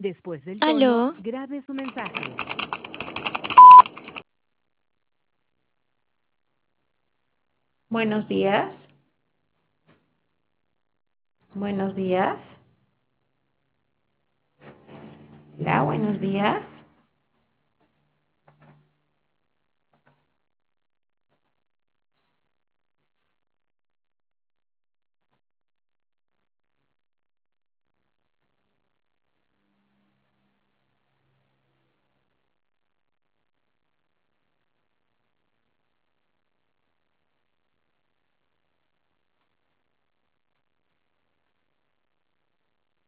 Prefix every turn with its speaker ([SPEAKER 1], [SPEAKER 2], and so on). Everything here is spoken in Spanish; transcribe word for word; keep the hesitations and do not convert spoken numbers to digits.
[SPEAKER 1] Después del tono,
[SPEAKER 2] Aló,
[SPEAKER 1] grabe su mensaje.
[SPEAKER 3] Buenos días. Buenos días. Hola, buenos días.